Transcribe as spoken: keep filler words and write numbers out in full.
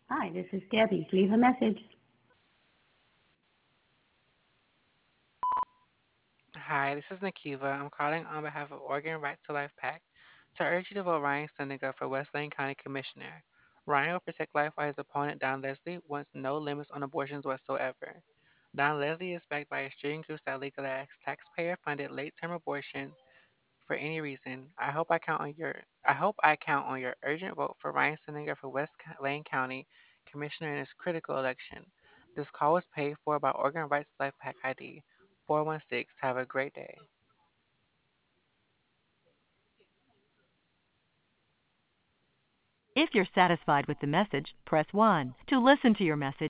Hi, this is Debbie. Leave a message. Hi, this is Nikiva. I'm calling on behalf of Oregon Right to Life PAC to urge you to vote Ryan Stinniger for West Lane County Commissioner. Ryan will protect life while his opponent, Don Leslie, wants no limits on abortions whatsoever. Don Leslie is backed by extreme groups that legalize taxpayer-funded late-term abortions for any reason. I hope I count on your I hope I count on your urgent vote for Ryan Stinniger for West Lane County Commissioner in this critical election. This call was paid for by Oregon Rights to Life PAC I D four one six. Have a great day. If you're satisfied with the message, press one. To listen to your message,